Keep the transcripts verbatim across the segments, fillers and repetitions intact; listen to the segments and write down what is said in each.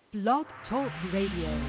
Blog Talk Radio.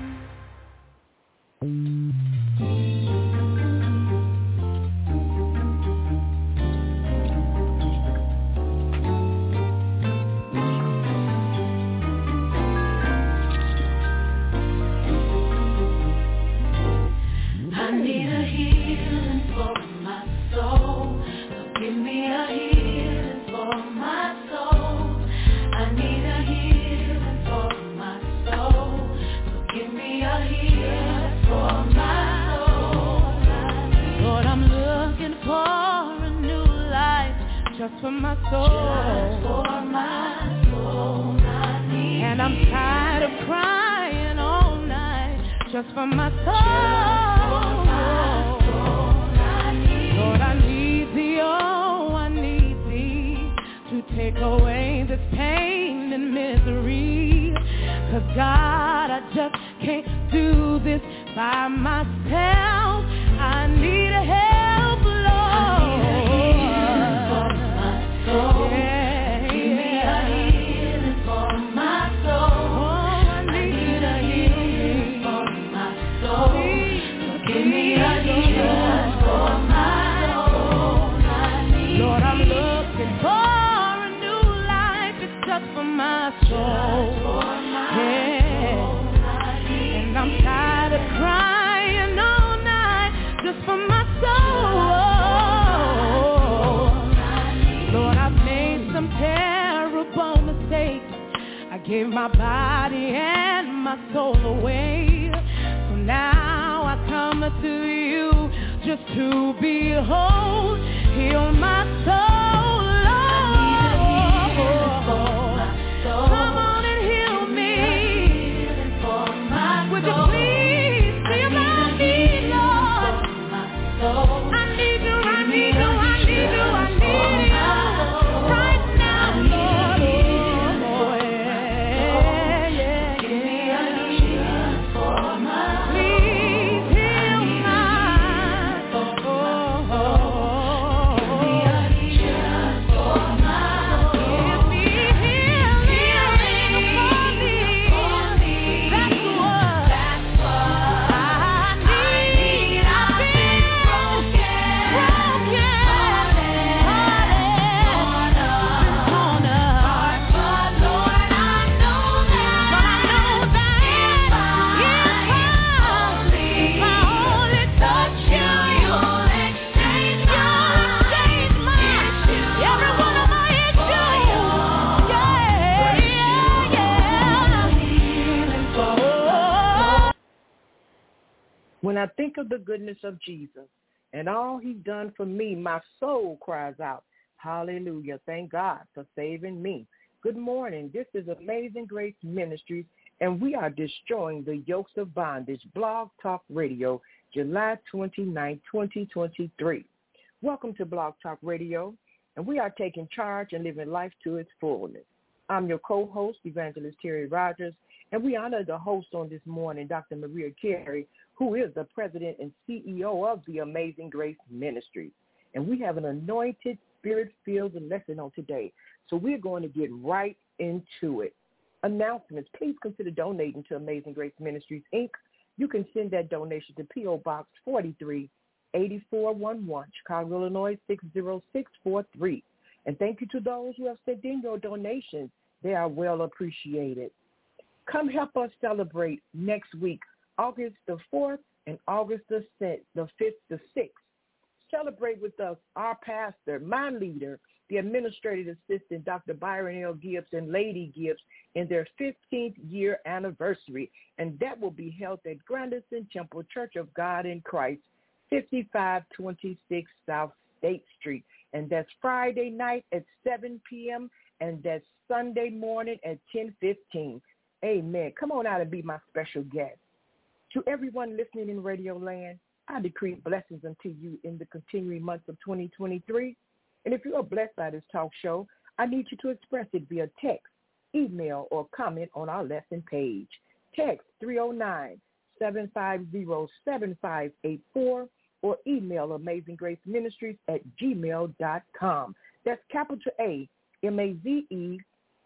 For my soul, for my soul, and I'm tired of crying all night just for my soul. Lord, I need thee, oh, I need thee to take away this pain and misery. 'Cause God, I just can't do this by myself. I need a help, Lord. Oh, yeah, give me a healing for my soul. Oh, I need a healing for my soul. So give me a healing for my soul. Lord, I'm looking for a new life. It's just for my soul. Yeah, and I'm tired of crying all night just for my soul. Some terrible mistakes. I gave my body and my soul away. So now I come to you just to be whole. Heal my soul, Lord. Come on and heal me. Would you please heal my need, Lord? I need you, I need you, I need you, I need you. When I think of the goodness of Jesus and all he's done for me, my soul cries out, hallelujah. Thank God for saving me. Good morning. This is Amazing Grace Ministries, and we are destroying the yokes of bondage. Blog Talk Radio, July twenty-ninth, twenty twenty-three. Welcome to Blog Talk Radio, and we are taking charge and living life to its fullness. I'm your co-host, Evangelist Terry Rogers, and we honor the host on this morning, Doctor Maria Carey, who is the president and C E O of the Amazing Grace Ministries. And we have an anointed, spirit-filled lesson on today. So we're going to get right into it. Announcements. Please consider donating to Amazing Grace Ministries, Incorporated. You can send that donation to P O. Box forty-three, eighty-four eleven, Chicago, Illinois, six zero six four three. And thank you to those who have sent in your donations. They are well appreciated. Come help us celebrate next week, August the fourth and August the fifth, the fifth, the sixth. Celebrate with us our pastor, my leader, the administrative assistant, Doctor Byron L. Gibbs and Lady Gibbs, in their fifteenth year anniversary. And that will be held at Grandison Temple Church of God in Christ, fifty-five twenty-six South State Street. And that's Friday night at seven p.m. and that's Sunday morning at ten fifteen. Amen. Come on out and be my special guest. To everyone listening in Radio Land, I decree blessings unto you in the continuing months of twenty twenty-three. And if you are blessed by this talk show, I need you to express it via text, email, or comment on our lesson page. Text three oh nine, seven five zero, seven five eight four or email Amazing Grace Ministries at gmail dot com. That's capital A, M A Z E,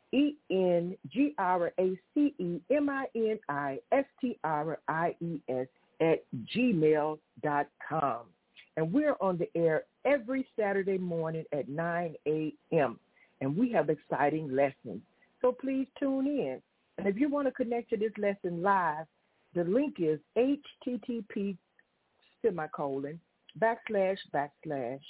E N G R A C E M I N I S T R I E S at gmail dot com. And we're on the air every Saturday morning at nine a.m. And we have exciting lessons. So please tune in. And if you want to connect to this lesson live, the link is http semicolon backslash backslash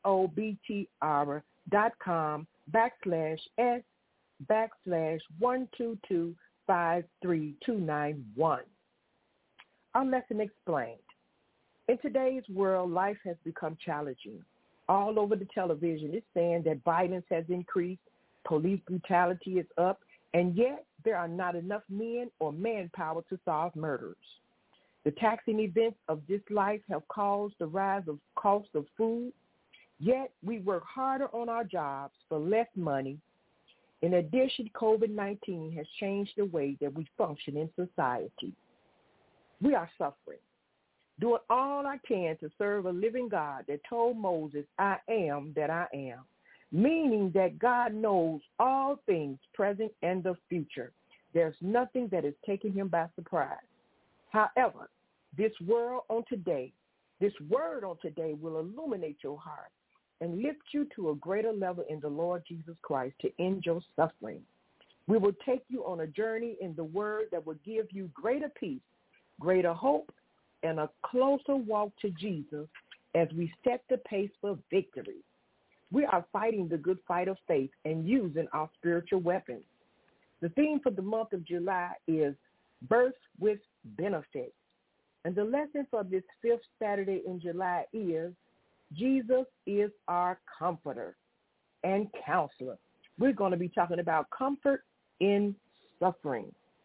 obtr dot com backslash s backslash one two two five three two nine one. Our lesson explained. In today's world, life has become challenging. All over the television, it's saying that violence has increased, police brutality is up, and yet there are not enough men or manpower to solve murders. The taxing events of this life have caused the rise of cost of food, yet we work harder on our jobs for less money. In addition, COVID nineteen has changed the way that we function in society. We are suffering, doing all I can to serve a living God that told Moses, I am that I am, meaning that God knows all things present and the future. There's nothing that is taking him by surprise. However, this world on today, this word on today will illuminate your heart and lift you to a greater level in the Lord Jesus Christ to end your suffering. We will take you on a journey in the word that will give you greater peace, greater hope, and a closer walk to Jesus as we set the pace for victory. We are fighting the good fight of faith and using our spiritual weapons. The theme for the month of July is Birth with Benefits. And the lesson for this fifth Saturday in July is Jesus is our comforter and counselor. We're going to be talking about comfort in suffering.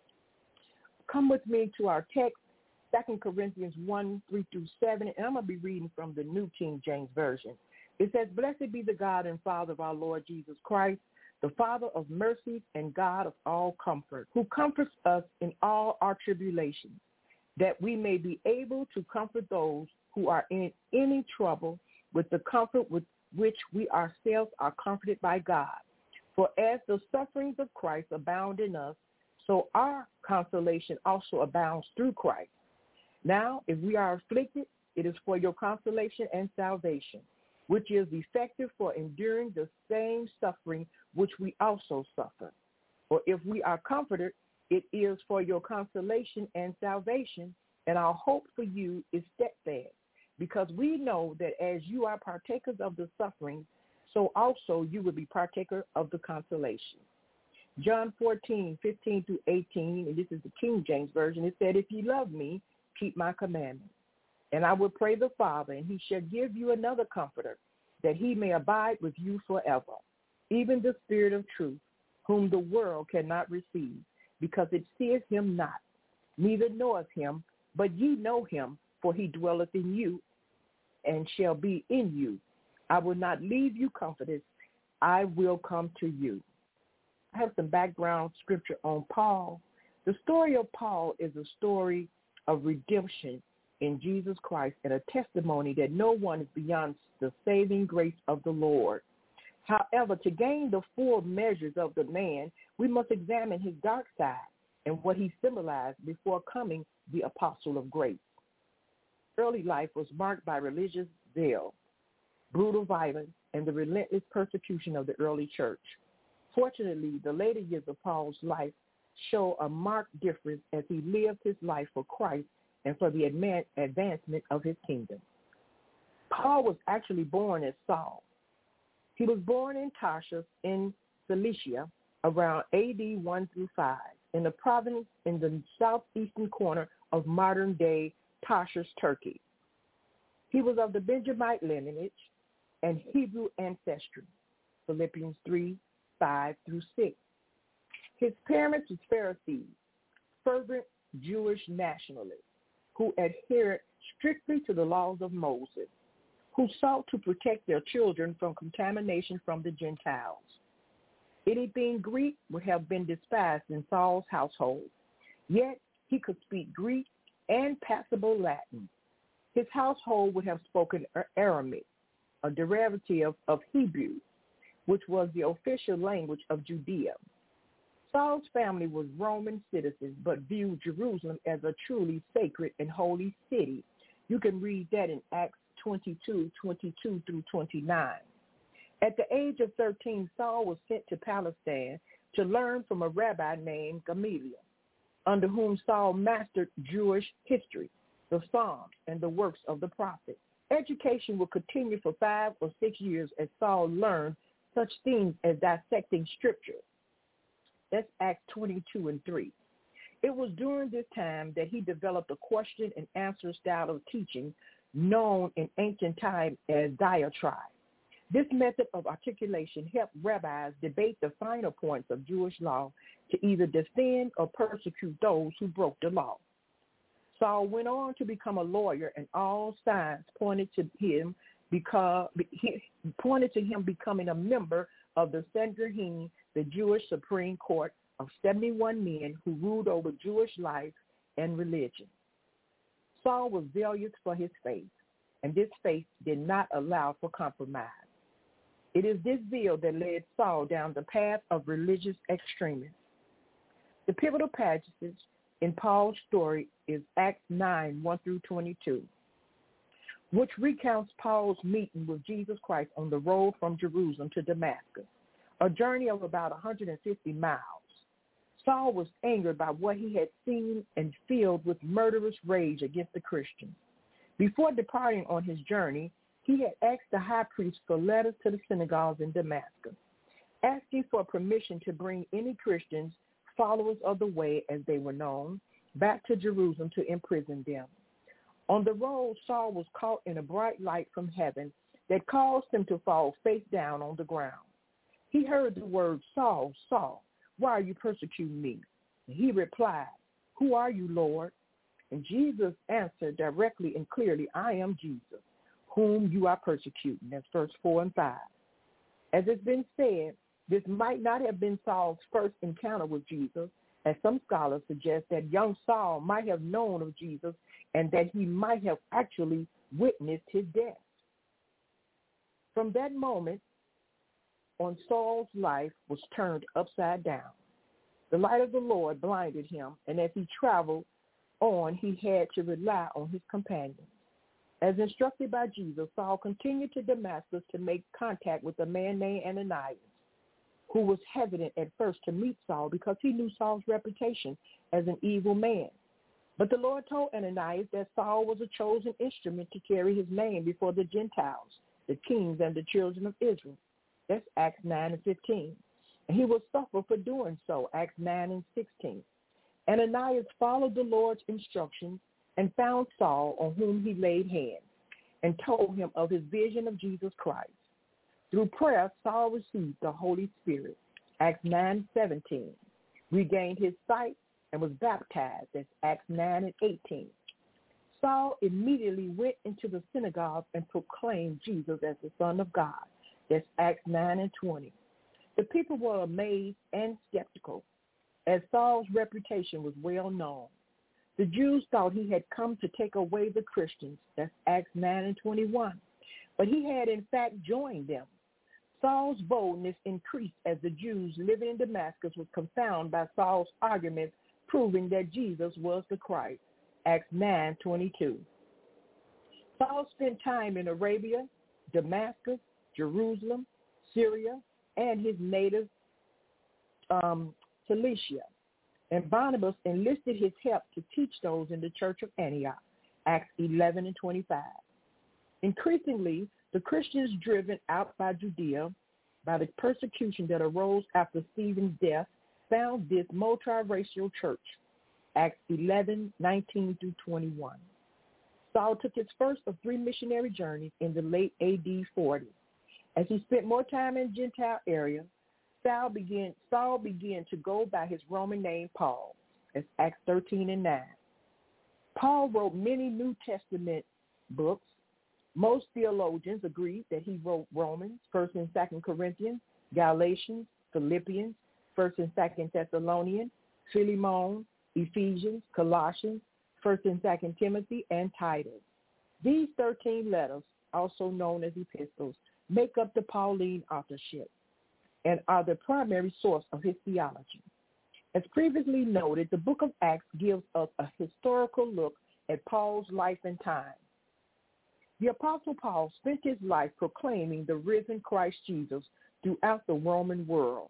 Come with me to our text, Second Corinthians one, three through seven, and I'm going to be reading from the New King James Version. It says, Blessed be the God and Father of our Lord Jesus Christ, the Father of mercies and God of all comfort, who comforts us in all our tribulations, that we may be able to comfort those who are in any trouble with the comfort with which we ourselves are comforted by God. For as the sufferings of Christ abound in us, so our consolation also abounds through Christ. Now, if we are afflicted, it is for your consolation and salvation, which is effective for enduring the same suffering which we also suffer. Or if we are comforted, it is for your consolation and salvation, and our hope for you is steadfast, because we know that as you are partakers of the suffering, so also you will be partaker of the consolation. John fourteen, fifteen through eighteen, and this is the King James Version, it said, If ye love me, keep my commandments. And I will pray the Father, and he shall give you another comforter, that he may abide with you forever, even the Spirit of truth, whom the world cannot receive, because it seeth him not, neither knoweth him, but ye know him, for he dwelleth in you, and shall be in you. I will not leave you comfortless. I will come to you. I have some background scripture on Paul. The story of Paul is a story of redemption in Jesus Christ and a testimony that no one is beyond the saving grace of the Lord. However, to gain the full measures of the man, we must examine his dark side and what he symbolized before coming the apostle of grace. Early life was marked by religious zeal, brutal violence, and the relentless persecution of the early church. Fortunately, the later years of Paul's life show a marked difference as he lived his life for Christ and for the advancement of his kingdom. Paul was actually born as Saul. He was born in Tarsus in Cilicia around A D one through five in the province in the southeastern corner of modern-day Tarsus, Turkey. He was of the Benjamite lineage and Hebrew ancestry, Philippians three, five through six. His parents were Pharisees, fervent Jewish nationalists who adhered strictly to the laws of Moses, who sought to protect their children from contamination from the Gentiles. Anything Greek would have been despised in Saul's household, yet he could speak Greek and passable Latin. His household would have spoken Aramaic, a derivative of Hebrew, which was the official language of Judea. Saul's family was Roman citizens, but viewed Jerusalem as a truly sacred and holy city. You can read that in Acts twenty-two, twenty-two through twenty-nine. At the age of thirteen, Saul was sent to Palestine to learn from a rabbi named Gamaliel, under whom Saul mastered Jewish history, the Psalms, and the works of the prophets. Education would continue for five or six years as Saul learned such things as dissecting scripture. That's Acts twenty-two and three. It was during this time that he developed a question and answer style of teaching known in ancient times as diatribe. This method of articulation helped rabbis debate the finer points of Jewish law to either defend or persecute those who broke the law. Saul went on to become a lawyer, and all signs pointed to him because he pointed to him becoming a member of the Sanhedrin, the Jewish Supreme Court of seventy-one men who ruled over Jewish life and religion. Saul was zealous for his faith, and this faith did not allow for compromise. It is this zeal that led Saul down the path of religious extremism. The pivotal passages in Paul's story is Acts nine, one through twenty-two, which recounts Paul's meeting with Jesus Christ on the road from Jerusalem to Damascus, a journey of about one hundred fifty miles. Saul was angered by what he had seen and filled with murderous rage against the Christians. Before departing on his journey, he had asked the high priest for letters to the synagogues in Damascus, asking for permission to bring any Christians, followers of the way as they were known, back to Jerusalem to imprison them. On the road, Saul was caught in a bright light from heaven that caused him to fall face down on the ground. He heard the word, "Saul, Saul, why are you persecuting me?" And he replied, "Who are you, Lord?" And Jesus answered directly and clearly, "I am Jesus, whom you are persecuting." That's verse four and five. As it's been said, this might not have been Saul's first encounter with Jesus, as some scholars suggest that young Saul might have known of Jesus and that he might have actually witnessed his death. From that moment on, Saul's life was turned upside down. The light of the Lord blinded him, and as he traveled on, he had to rely on his companions. As instructed by Jesus, Saul continued to Damascus to make contact with a man named Ananias, who was hesitant at first to meet Saul because he knew Saul's reputation as an evil man. But the Lord told Ananias that Saul was a chosen instrument to carry his name before the Gentiles, the kings, and the children of Israel. That's Acts nine and fifteen. And he would suffer for doing so, Acts nine and sixteen. Ananias followed the Lord's instructions and found Saul, on whom he laid hands, and told him of his vision of Jesus Christ. Through prayer, Saul received the Holy Spirit, Acts nine seventeen, regained his sight, and was baptized, that's Acts nine and eighteen. Saul immediately went into the synagogue and proclaimed Jesus as the Son of God, that's Acts nine and twenty. The people were amazed and skeptical, as Saul's reputation was well known. The Jews thought he had come to take away the Christians, that's Acts nine and twenty-one, but he had in fact joined them. Saul's boldness increased as the Jews living in Damascus were confounded by Saul's arguments proving that Jesus was the Christ, Acts nine twenty-two. Saul spent time in Arabia, Damascus, Jerusalem, Syria, and his native um, Cilicia. And Barnabas enlisted his help to teach those in the church of Antioch, Acts eleven and twenty-five. Increasingly, the Christians driven out by Judea by the persecution that arose after Stephen's death found this multiracial church, Acts eleven, nineteen through twenty-one. Saul took his first of three missionary journeys in the late A D forty. As he spent more time in the Gentile area, Saul began, Saul began to go by his Roman name Paul, as Acts thirteen and nine. Paul wrote many New Testament books. Most theologians agree that he wrote Romans, First and Second Corinthians, Galatians, Philippians, First and Second Thessalonians, Philemon, Ephesians, Colossians, First and Second Timothy, and Titus. These thirteen letters, also known as epistles, make up the Pauline authorship and are the primary source of his theology. As previously noted, the book of Acts gives us a historical look at Paul's life and time. The Apostle Paul spent his life proclaiming the risen Christ Jesus throughout the Roman world,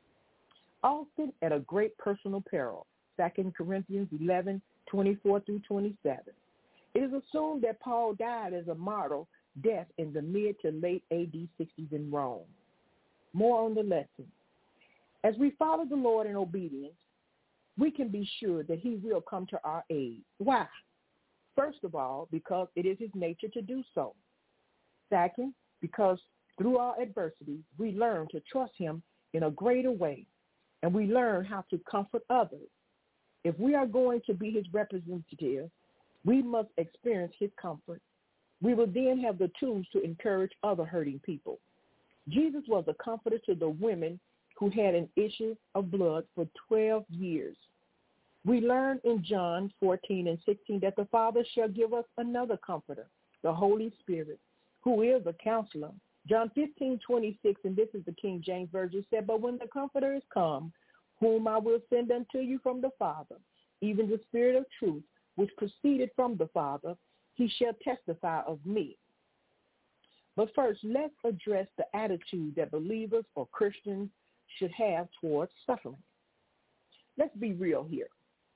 often at a great personal peril. Second Corinthians eleven, twenty-four through twenty-seven. It is assumed that Paul died as a martyr death in the mid to late A D sixties in Rome. More on the lesson. As we follow the Lord in obedience, we can be sure that he will come to our aid. Why? First of all, because it is his nature to do so. Second, because through our adversities, we learn to trust him in a greater way, and we learn how to comfort others. If we are going to be his representative, we must experience his comfort. We will then have the tools to encourage other hurting people. Jesus was a comforter to the women who had an issue of blood for twelve years. We learn in John fourteen and sixteen that the Father shall give us another comforter, the Holy Spirit, who is a counselor. John fifteen, twenty-six, and this is the King James Version, said, but when the comforter is come, whom I will send unto you from the Father, even the Spirit of truth, which proceeded from the Father, he shall testify of me. But first, let's address the attitude that believers or Christians should have towards suffering. Let's be real here.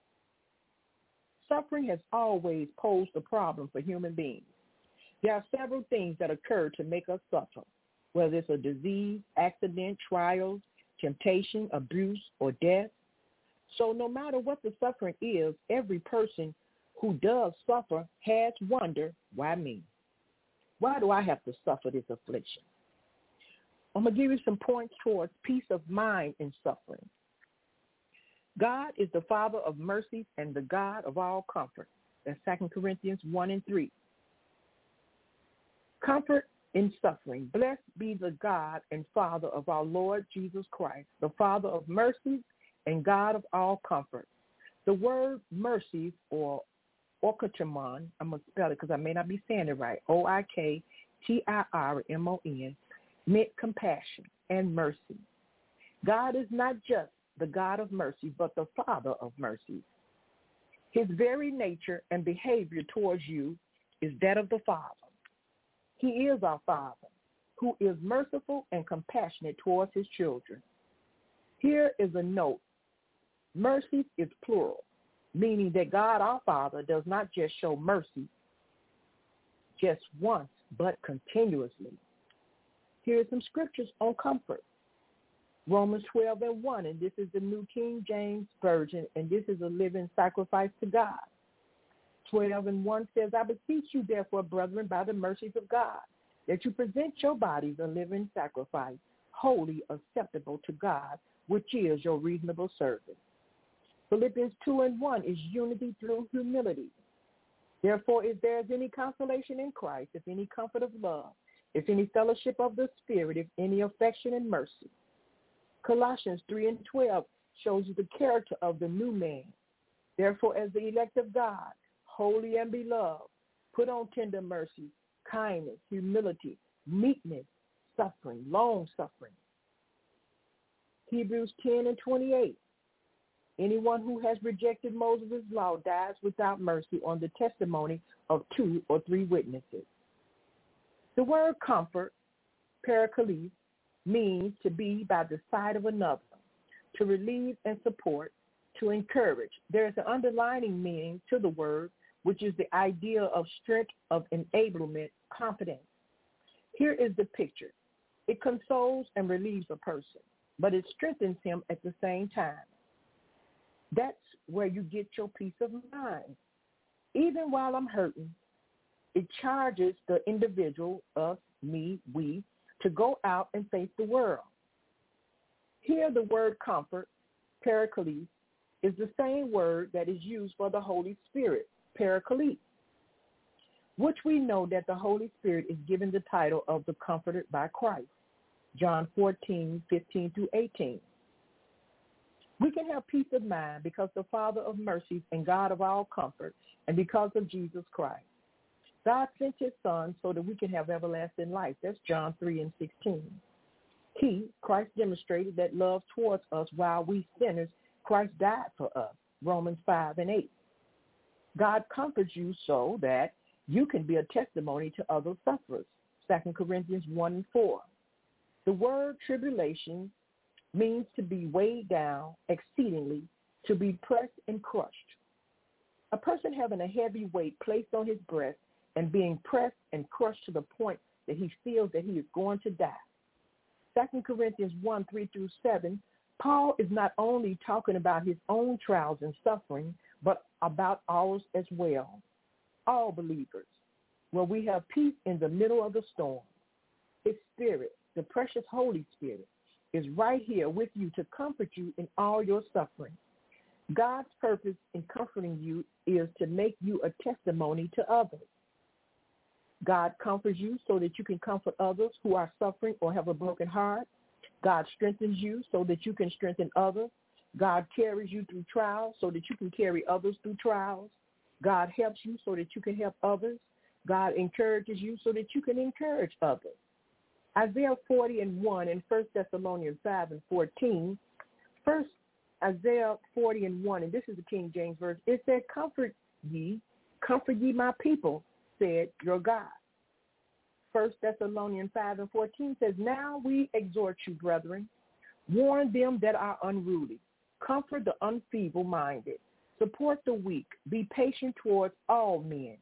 Suffering has always posed a problem for human beings. There are several things that occur to make us suffer, whether it's a disease, accident, trials, temptation, abuse, or death. So no matter what the suffering is, every person who does suffer has wondered, why me? Why do I have to suffer this affliction? I'm going to give you some points towards peace of mind in suffering. God is the Father of mercies and the God of all comfort. That's Second Corinthians one and three. Comfort in suffering. Blessed be the God and Father of our Lord Jesus Christ, the Father of mercies and God of all comfort. The word mercies, or oikotomon, I'm going to spell it because I may not be saying it right, O I K T I R M O N, meant compassion and mercy. God is not just the God of mercy, but the Father of mercy. His very nature and behavior towards you is that of the Father. He is our Father, who is merciful and compassionate towards his children. Here is a note. Mercy is plural, meaning that God our Father does not just show mercy just once, but continuously. Here are some scriptures on comfort. Romans twelve and one, and this is the New King James Version, and this is a living sacrifice to God. twelve and one says, I beseech you, therefore, brethren, by the mercies of God, that you present your bodies a living sacrifice, wholly acceptable to God, which is your reasonable service. Philippians two and one is unity through humility. Therefore, if there is any consolation in Christ, if any comfort of love, if any fellowship of the Spirit, if any affection and mercy. Colossians three and twelve shows you the character of the new man. Therefore, as the elect of God, holy and beloved, put on tender mercy, kindness, humility, meekness, suffering, long-suffering. Hebrews ten and twenty-eight. Anyone who has rejected Moses' law dies without mercy on the testimony of two or three witnesses. The word comfort, paraklesis, means to be by the side of another, to relieve and support, to encourage. There is an underlining meaning to the word, which is the idea of strength, of enablement, confidence. Here is the picture. It consoles and relieves a person, but it strengthens him at the same time. That's where you get your peace of mind. Even while I'm hurting, it charges the individual, us, me, we, to go out and face the world. Here the word comfort, paraklesis, is the same word that is used for the Holy Spirit, paraclete, which we know that the Holy Spirit is given the title of the Comforted by Christ, John fourteen, fifteen through eighteen. We can have peace of mind because the Father of mercies and God of all comfort, and because of Jesus Christ. God sent his Son so that we can have everlasting life. That's John three and sixteen. He, Christ, demonstrated that love towards us while we sinners Christ died for us, Romans five and eight. God comforts you so that you can be a testimony to other sufferers, Second Corinthians one and four. The word tribulation means to be weighed down exceedingly, to be pressed and crushed. A person having a heavy weight placed on his breast and being pressed and crushed to the point that he feels that he is going to die. Second Corinthians one, three through seven, Paul is not only talking about his own trials and suffering, but about ours as well. All believers, where we have peace in the middle of the storm. His Spirit, the precious Holy Spirit, is right here with you to comfort you in all your suffering. God's purpose in comforting you is to make you a testimony to others. God comforts you so that you can comfort others who are suffering or have a broken heart. God strengthens you so that you can strengthen others. God carries you through trials so that you can carry others through trials. God helps you so that you can help others. God encourages you so that you can encourage others. Isaiah forty and one and First Thessalonians five and fourteen. First, Isaiah forty and one, and this is the King James Version. It said, comfort ye, comfort ye my people, said your God. First Thessalonians five and fourteen says, now we exhort you, brethren, warn them that are unruly, comfort the unfeeble-minded, support the weak, be patient towards all men.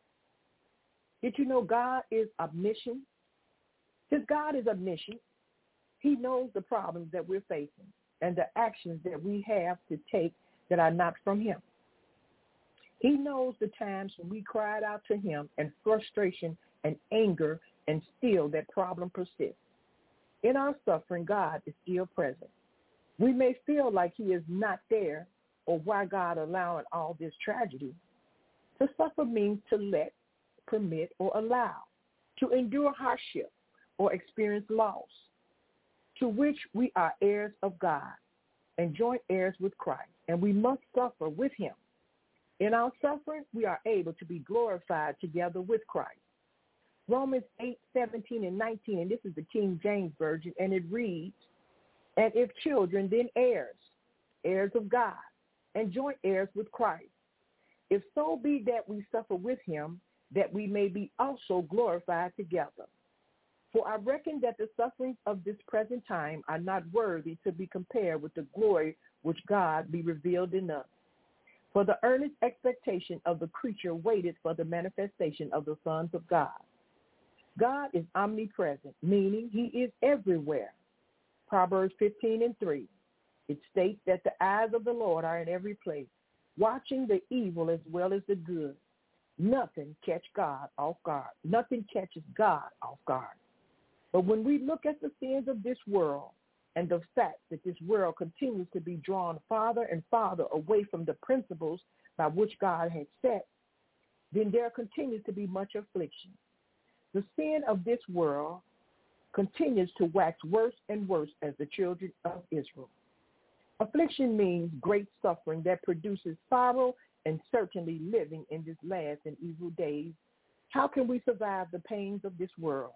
Did you know God is omniscient? Since God is omniscient, he knows the problems that we're facing and the actions that we have to take that are not from him. He knows the times when we cried out to him and frustration and anger, and still that problem persists. In our suffering, God is still present. We may feel like he is not there, or why God allowing all this tragedy. To suffer means to let, permit, or allow, to endure hardship or experience loss, to which we are heirs of God and joint heirs with Christ, and we must suffer with him. In our suffering, we are able to be glorified together with Christ. Romans eight, seventeen, and nineteen, and this is the King James Version, and it reads, and if children, then heirs, heirs of God, and joint heirs with Christ, if so be that we suffer with him, that we may be also glorified together. For I reckon that the sufferings of this present time are not worthy to be compared with the glory which God be revealed in us. For the earnest expectation of the creature waited for the manifestation of the sons of God. God is omnipresent, meaning he is everywhere. Proverbs fifteen and three. It states that the eyes of the Lord are in every place, watching the evil as well as the good. Nothing catch God off guard. Nothing catches God off guard. But when we look at the sins of this world and the fact that this world continues to be drawn farther and farther away from the principles by which God has set, then there continues to be much affliction. The sin of this world continues to wax worse and worse as the children of Israel. Affliction means great suffering that produces sorrow and certainly living in this last and evil days. How can we survive the pains of this world?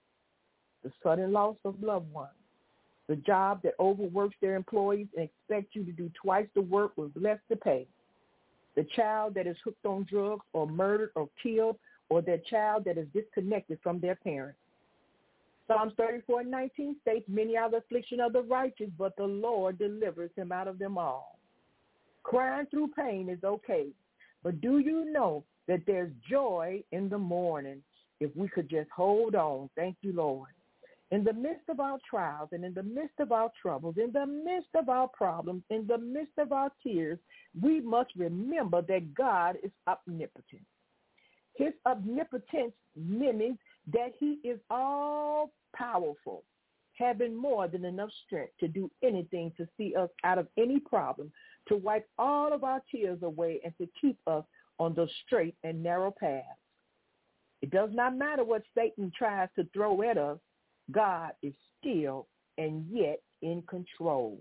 The sudden loss of loved ones, the job that overworks their employees and expects you to do twice the work with less to pay, the child that is hooked on drugs or murdered or killed, or that child that is disconnected from their parents. Psalms thirty-four and nineteen states, many are the affliction of the righteous, but the Lord delivers him out of them all. Crying through pain is okay, but do you know that there's joy in the morning if we could just hold on? Thank you, Lord. In the midst of our trials and in the midst of our troubles, in the midst of our problems, in the midst of our tears, we must remember that God is omnipotent. His omnipotence means that he is all-powerful, having more than enough strength to do anything to see us out of any problem, to wipe all of our tears away, and to keep us on the straight and narrow path. It does not matter what Satan tries to throw at us. God is still and yet in control.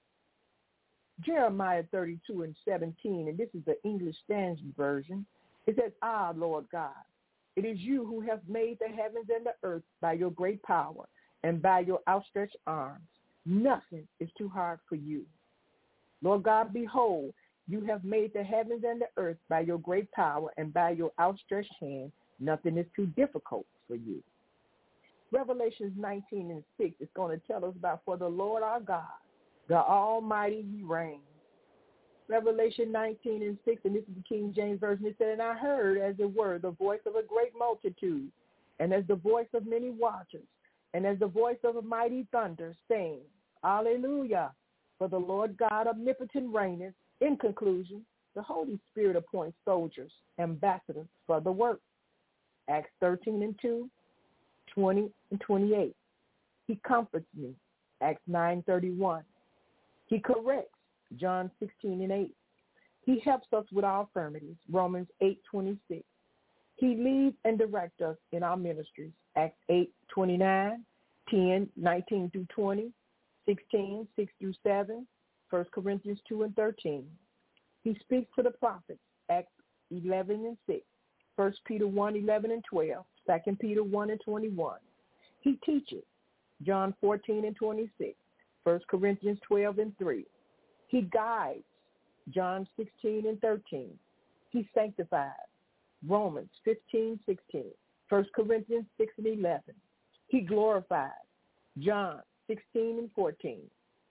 Jeremiah thirty-two and seventeen, and this is the English Standard Version. It says, ah, Lord God, it is you who have made the heavens and the earth by your great power and by your outstretched arms. Nothing is too hard for you. Lord God, behold, you have made the heavens and the earth by your great power and by your outstretched hand. Nothing is too difficult for you. Revelations nineteen and six is going to tell us about, for the Lord our God, the Almighty, he reigns. Revelation nineteen and six, and this is the King James Version, it said, and I heard, as it were, the voice of a great multitude, and as the voice of many watchers, and as the voice of a mighty thunder, saying, Hallelujah, for the Lord God omnipotent reigneth. In conclusion, the Holy Spirit appoints soldiers, ambassadors for the work. Acts thirteen and two, twenty and twenty-eight. He comforts me. Acts nine thirty-one. He corrects. John sixteen and eight. He helps us with our infirmities. Romans eight twenty-six. He leads and directs us in our ministries. Acts eight twenty-nine, ten nineteen through twenty, sixteen six through seven, First Corinthians two and thirteen. He speaks to the prophets. Acts eleven and six, First Peter one eleven and twelve, Second Peter one and twenty-one. He teaches. John fourteen and twenty-six, First Corinthians twelve and three. He guides. John sixteen and thirteen. He sanctifies. Romans fifteen sixteen, First Corinthians six and eleven. He glorifies. John sixteen and fourteen.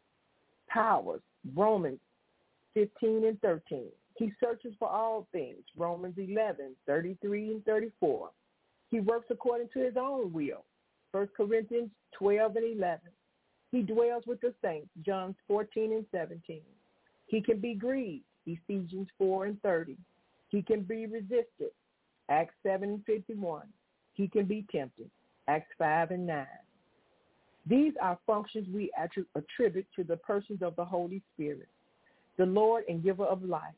Powers. Romans fifteen and thirteen. He searches for all things. Romans eleven, thirty-three and thirty-four. He works according to his own will. First Corinthians twelve and eleven. He dwells with the saints. John fourteen and seventeen. He can be grieved. Ephesians four and thirty. He can be resisted. Acts seven and fifty-one. He can be tempted. Acts five and nine. These are functions we attribute to the persons of the Holy Spirit, the Lord and giver of life,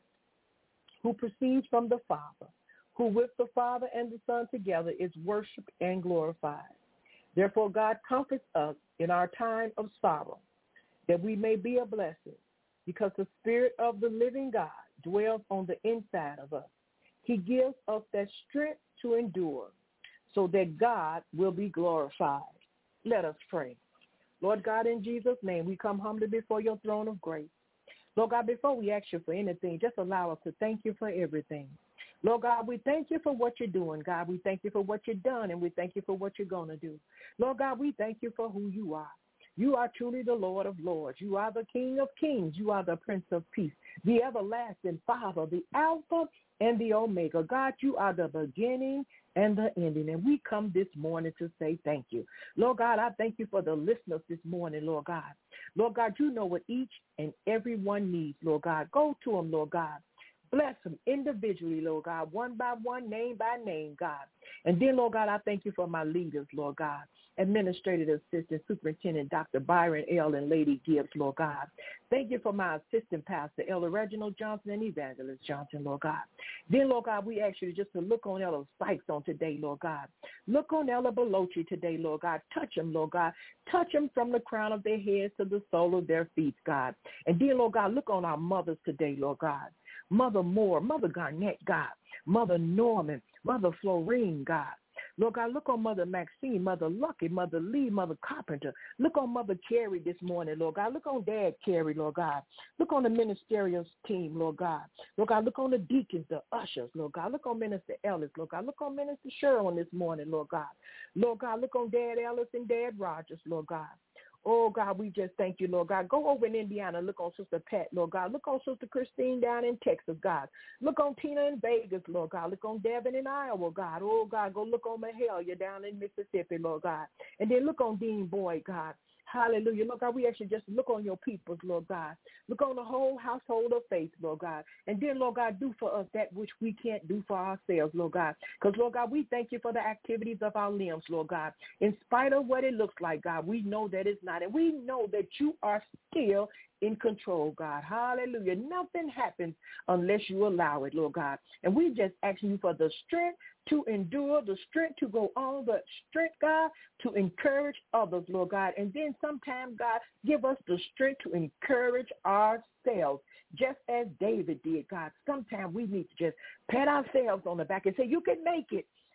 who proceeds from the Father, who with the Father and the Son together is worshiped and glorified. Therefore, God comforts us in our time of sorrow, that we may be a blessing, because the Spirit of the living God dwells on the inside of us. He gives us that strength to endure, so that God will be glorified. Let us pray. Lord God, in Jesus' name, we come humbly before your throne of grace. Lord God, before we ask you for anything, just allow us to thank you for everything. Lord God, we thank you for what you're doing, God. We thank you for what you've done, and we thank you for what you're going to do. Lord God, we thank you for who you are. You are truly the Lord of lords. You are the King of kings. You are the Prince of peace, the everlasting Father, the Alpha and the Omega. God, you are the beginning and the ending. And we come this morning to say thank you. Lord God, I thank you for the listeners this morning, Lord God. Lord God, you know what each and every one needs, Lord God. Go to them, Lord God. Bless them individually, Lord God, one by one, name by name, God. And then, Lord God, I thank you for my leaders, Lord God. Administrative Assistant Superintendent Doctor Byron L. and Lady Gibbs, Lord God. Thank you for my assistant pastor, Elder Reginald Johnson and Evangelist Johnson, Lord God. Then, Lord God, we ask you just to look on Elder Sykes on today, Lord God. Look on Elder Belochi today, Lord God. Touch them, Lord God. Touch them from the crown of their heads to the sole of their feet, God. And then, Lord God, look on our mothers today, Lord God. Mother Moore, Mother Garnett, God. Mother Norman, Mother Florine, God. Lord God, look on Mother Maxine, Mother Lucky, Mother Lee, Mother Carpenter. Look on Mother Carrie this morning, Lord God. Look on Dad Carrie, Lord God. Look on the ministerial team, Lord God. Lord God, look on the deacons, the ushers, Lord God. Look on Minister Ellis, Lord God. Look on Minister Sherwin this morning, Lord God. Lord God, look on Dad Ellis and Dad Rogers, Lord God. Oh, God, we just thank you, Lord God. Go over in Indiana. Look on Sister Pat, Lord God. Look on Sister Christine down in Texas, God. Look on Tina in Vegas, Lord God. Look on Devin in Iowa, God. Oh, God, go look on Mahalia down in Mississippi, Lord God. And then look on Dean Boyd, God. Hallelujah. Lord God, we actually just look on your peoples, Lord God. Look on the whole household of faith, Lord God. And then, Lord God, do for us that which we can't do for ourselves, Lord God. Because, Lord God, we thank you for the activities of our limbs, Lord God. In spite of what it looks like, God, we know that it's not. And we know that you are still in control, God. Hallelujah. Nothing happens unless you allow it, Lord God. And we just ask you for the strength to endure, the strength to go on, the strength, God, to encourage others, Lord God. And then sometime, God, give us the strength to encourage ourselves, just as David did, God. Sometimes we need to just pat ourselves on the back and say, you can make it.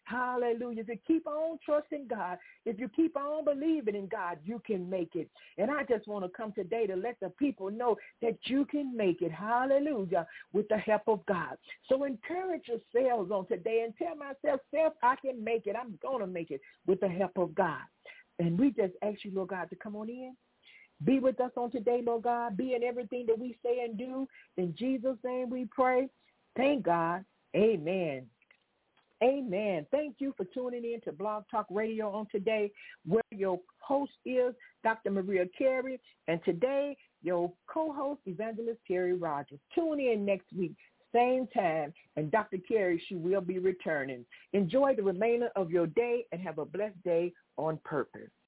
Hallelujah. If you keep on trusting God, if you keep on believing in God, you can make it. And I just want to come today to let the people know that you can make it. Hallelujah. With the help of God. So encourage yourselves on today and tell myself, self, I can make it. I'm going to make it with the help of God. And we just ask you, Lord God, to come on in. Be with us on today, Lord God. Be in everything that we say and do. In Jesus' name we pray. Thank God. Amen. Amen. Thank you for tuning in to Blog Talk Radio on today, where your host is Doctor Maria Carey, and today your co-host, Evangelist Terry Rogers. Tune in next week, same time, and Doctor Carey, she will be returning. Enjoy the remainder of your day and have a blessed day on purpose.